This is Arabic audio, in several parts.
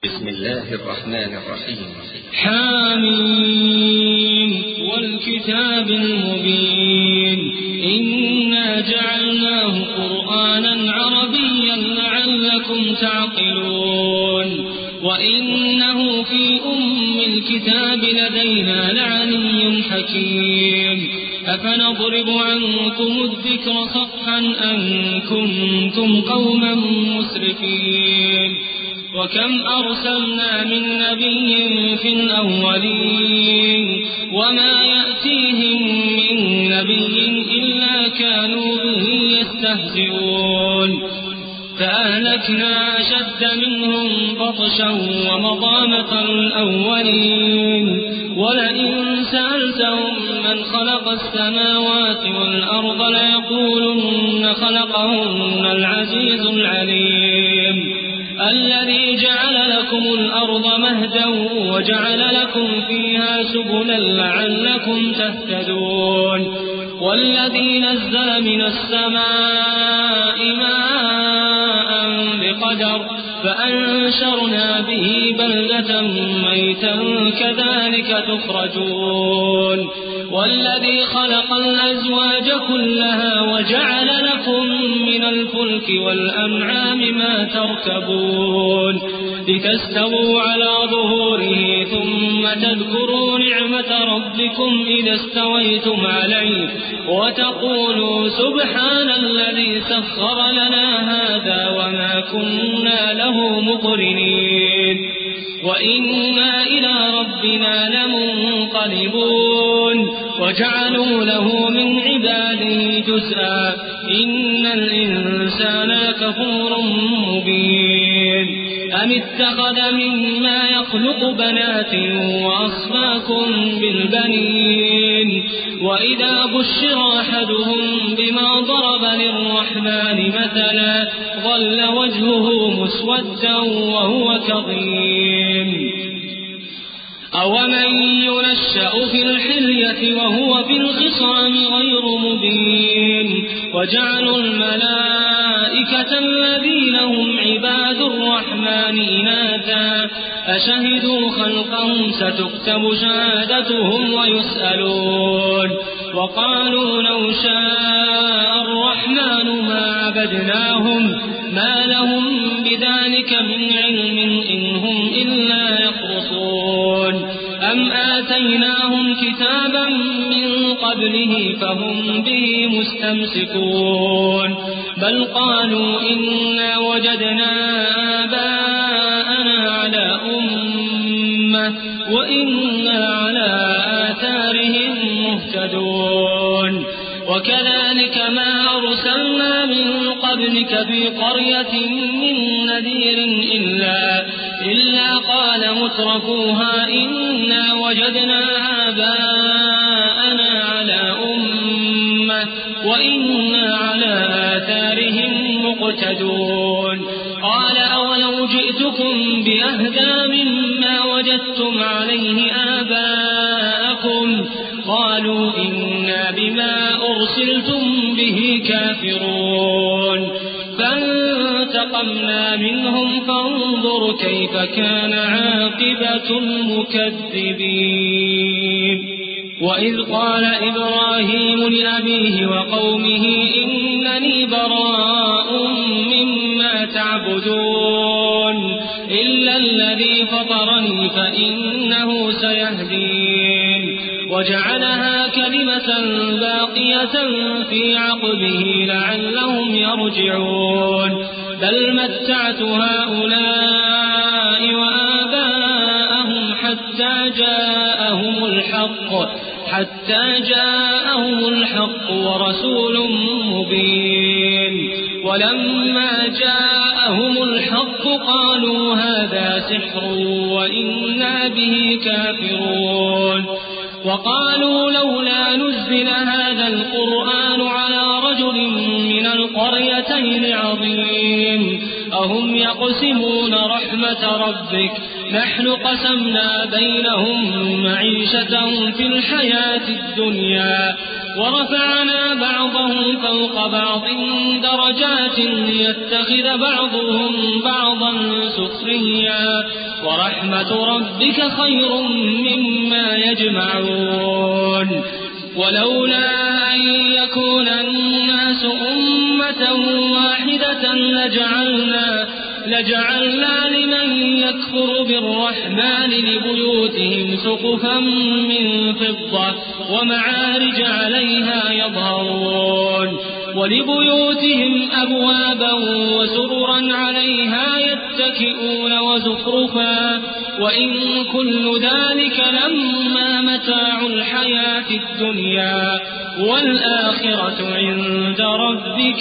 بسم الله الرحمن الرحيم. حامين والكتاب المبين إنا جعلناه قرآنا عربيا لعلكم تعقلون وإنه في الكتاب لدينا لعلي حكيم أفنضرب عنكم الذكر صفحا أن كنتم قوما مسرفين وكم أرسلنا من نبي في الأولين وما يأتيهم من نبي إلا كانوا به يستهزئون فأهلكنا أشد منهم بطشا ومضى مثل الأولين ولئن سألتهم من خلق السماوات والأرض ليقولن خلقهن العزيز العليم الذي جعل لكم الأرض مهدا وجعل لكم فيها سبلا لعلكم تهتدون والذي نزل من السماء ماء بقدر فأنشرنا به بلدة ميتا كذلك تخرجون والذي خلق الأزواج كلها وجعل لكم من الفلك والأنعام ما تركبون لتستووا على ظهوره ثم تذكروا نعمة ربكم إذا استويتم عليه وتقولوا سبحان الذي سخر لنا هذا وما كنا له مقرنين وإنا إلى ربنا لمنقلبون وجعلوا له من عباده جزءا إن الإنسان لكفور مبين أم اتخذ مما يخلق بنات وأصفاكم بالبنين وإذا بشر أحدهم بما ضرب للرحمن مثلا ظل وجهه مسودا وهو كظيم أومن ينشأ في الحلية وهو في الخصام غير مبين وجعلوا الملائكة الذين هم عباد الرحمن إناثا أشهدوا خلقهم ستكتب شهادتهم ويسألون وقالوا لو شاء الرحمن ما عبدناهم ما لهم بذلك من علم إن هم إلا يخرصون أم آتيناهم كتابا من قبله فهم به مستمسكون بل قالوا إنا وجدنا آباءنا على أمة وإنا على آثارهم مهتدون وكذلك ما أرسلنا من قبلك في قرية من نذير إلا قال مترفوها إنا وجدنا آباءنا على أمة وإنا على آثارهم مقتدون قال أولو جئتكم بأهدى مما وجدتم عليه آباءكم قالوا إنا بما أرسلتم به كافرون فانتقمنا منهم فانظر كيف كان عاقبة المكذبين وإذ قال إبراهيم لأبيه وقومه إنني براء مما تعبدون إلا الذي فطرني فإنه سيهدين وجعلها كلمة باقية في عقبه لعلهم يرجعون بل متعت هؤلاء وآباءهم حتى جاءهم الحق ورسول مبين ولما جاءهم الحق قالوا هذا سحر وإنا به كافرون وقالوا لولا نزل هذا القرآن على رجل من القريتين عظيم أهم يقسمون رحمة ربك نحن قسمنا بينهم معيشتهم في الحياة الدنيا ورفعنا بعضهم فوق بعض درجات ليتخذ بعضهم بعضا سخريا ورحمة ربك خير مما يجمعون ولولا أن يكون الناس أمة واحدة لجعلنا لمن يكفر بالرحمن لبيوتهم سقفا من فضة ومعارج عليها يظهرون ولبيوتهم أبوابا وسررا عليها يتكئون وزخرفا وإن كل ذلك لما متاع الحياة الدنيا والآخرة عند ربك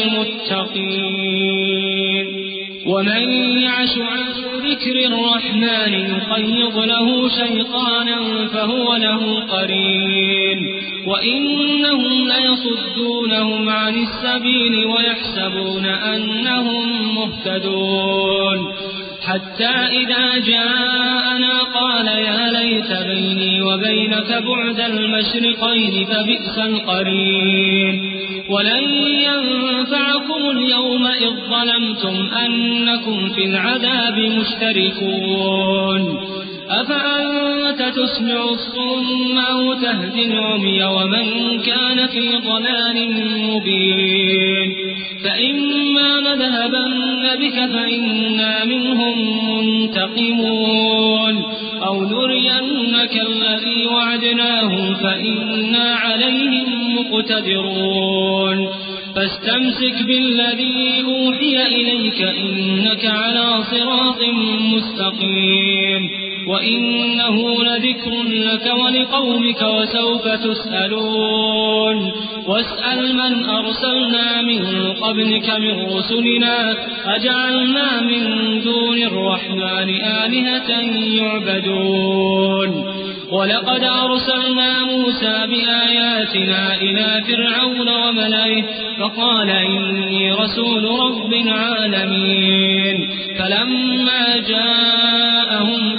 للمتقين ومن يعش عن ذكر الرحمن يقيض له شيطانا فهو له قرين وإنهم ليصدونهم عن السبيل ويحسبون أنهم مهتدون حتى إذا جاءنا قال يا ليت بيني وبينك بعد المشرقين فبئس القرين ولن ينفعكم اليوم إذ ظلمتم أنكم في العذاب مشتركون أفأنت تسمع الصم أو تهدي العمي ومن كان في ضلال مبين فإما نذهبن بك فإنا منهم منتقمون أو نرينك الذي وعدناهم فإنا عليهم مقتدرون فاستمسك بالذي أوحي إليك إنك على صراط مستقيم وإنه لذكر لك ولقومك وسوف تسألون واسأل من أرسلنا من قبلك من رسلنا أجعلنا من دون الرحمن آلهة يعبدون ولقد أرسلنا موسى بآياتنا إلى فرعون وملئه فقال إني رسول رب العالمين فلما جاءهم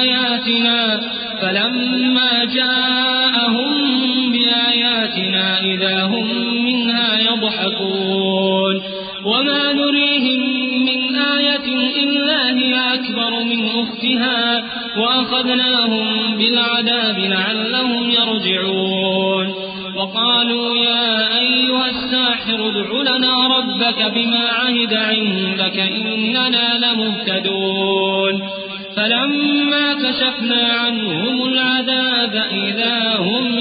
بآياتنا إذا هم منها يضحكون وما نريهم من آية إلا هي أكبر من أختها وأخذناهم بالعذاب لعلهم يرجعون وقالوا يا أيها الساحر ادع لنا ربك بما عهد عندك إننا لمهتدون فلما كشفنا عنهم العذاب إذا هم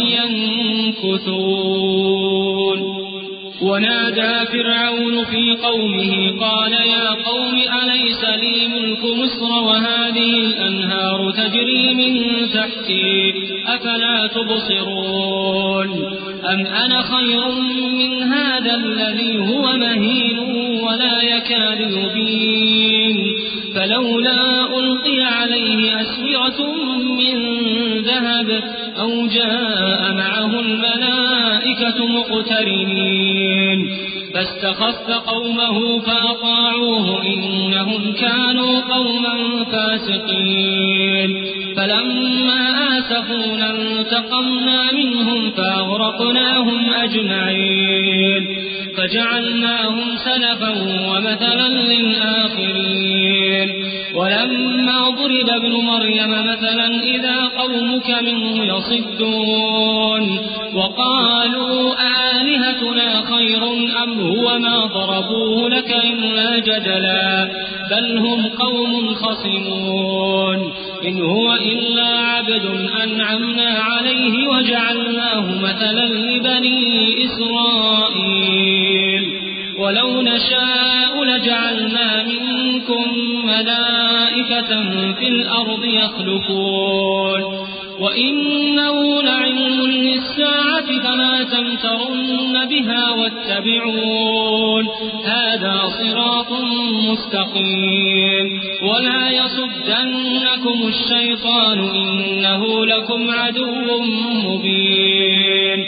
ينكثون ونادى فرعون في قومه قال يا قوم أليس لي ملك مصر وهذه الأنهار تجري من تحتي أفلا تبصرون أم أنا خير من هذا الذي هو مهين ولا يكاد يبين فلولا ألقي عليه أسورة من ذهب أو جاء معه الملائكة مقترنين فاستخف قومه فأطاعوه إنهم كانوا قوما فاسقين فلما آسفونا انتقمنا منهم فأغرقناهم أجمعين فجعلناهم سلفا ومثلا للآخرين ولما ضرب ابن مريم مثلا إذا قومك منه يصدون وقالوا آلهتنا خير أم هو ما ضربوه لك إلا جدلا بل هم قوم خصمون إن هو إلا عبد أنعمنا عليه وجعلناه مثلا لبني إسرائيل ولو نشاء لجعلنا منكم ملائكة في الأرض يخلفون وإنه لعلم للساعة فلا تمترن بها واتبعون هذا صراط مستقيم ولا يصدنكم الشيطان إنه لكم عدو مبين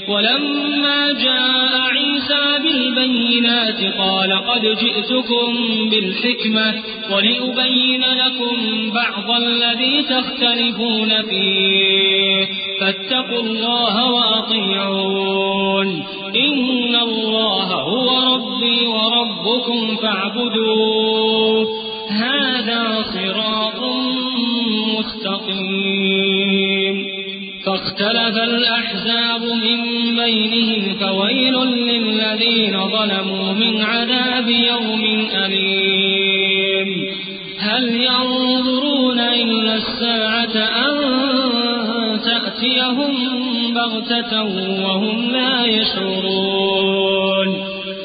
ولما جاء عيسى بالبينات قال قد جئتكم بالحكمة ولأبين لكم بعض الذي تختلفون فيه فاتقوا الله وأطيعون إن الله هو ربي وربكم فاعبدوه هذا صراط مستقيم. فاختلف الأحزاب من بينهم فويل للذين ظلموا من عذاب يوم أليم. هل ينظرون إلا الساعة أن تأتيهم بغتة وهم لا يشعرون.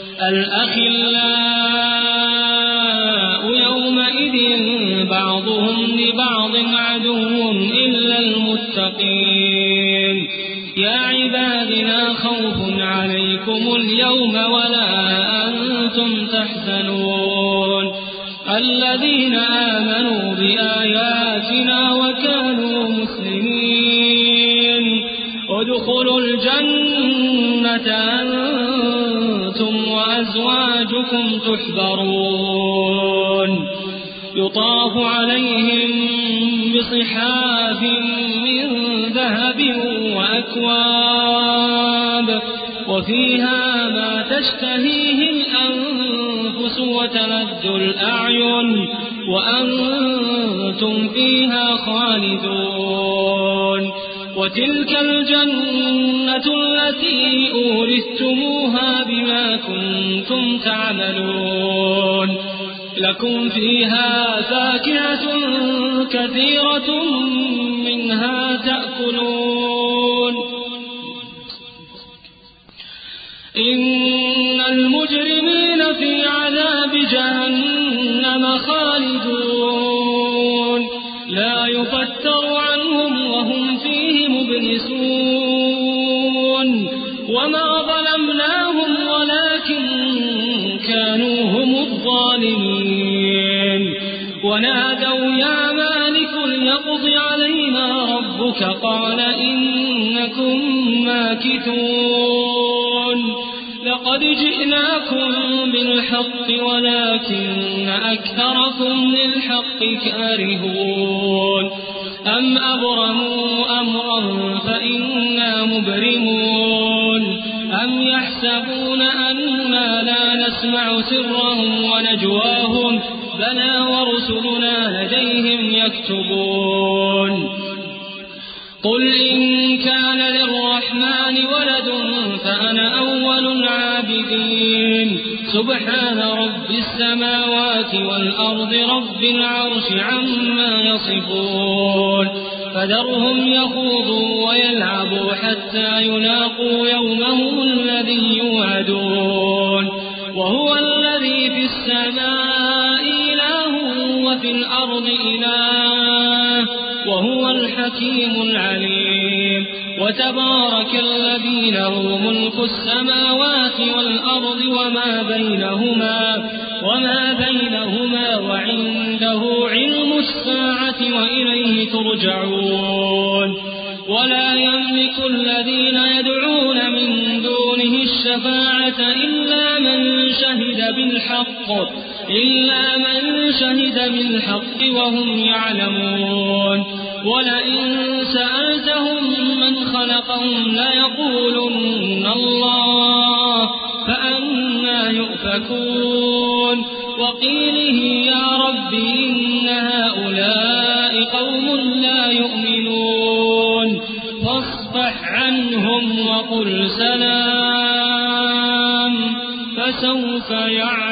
الأخلاء يومئذ بعضهم لبعض عدو إلا المتقين. يا عباد لا خوف عليكم اليوم ولا أنتم تحزنون الذين آمنوا بآياتنا وكانوا مسلمين ادخلوا الجنة أنتم وأزواجكم تحبرون يطاف عليهم بصحاف من ذهب وأكواب وفيها ما تشتهيه الأنفس وتلذ الأعين وأنتم فيها خالدون. وتلك الجنة التي أورثتموها بما كنتم تعملون لكم فيها فاكهة كثيرة منها تأكلون. إن المجرمين في عذاب جهنم خالدون لا يفتر عنهم وهم فيه مبلسون. وما ظلمناهم ولكن كانوا هم الظالمين. ونادوا يا مالك ليقض علينا ربك قال إنكم ماكثون. لقد جئناكم بالحق ولكن أكثركم للحق كارهون. أم أبرموا أمرا فإنا مبرمون أم يحسبون أنا لا نسمع سرهم ونجواهم بلى ورسلنا لديهم يكتبون. قل إن كان للرحمن ولد فأنا أول العابدين. سبحان رب السماوات والأرض رب العرش عما يصفون. فذرهم يخوضوا ويلعبوا حتى يلاقوا يومهم الذي يوعدون. وهو الذي في السماء إله وفي الأرض إله وهو الحكيم العليم. وتبارك الذي له ملك السماوات والأرض وما بينهما وعنده علم الساعة وإليه ترجعون. ولا يملك الذين يدعون من دونه الشفاعة إلا من شهد بالحق وهم يعلمون. ولئن سألتهم من خلقهم ليقولن الله فأنى يؤفكون. وقيله يا رب إن هؤلاء قوم لا يؤمنون فاصفح عنهم وقل سلام فسوف يعلمون.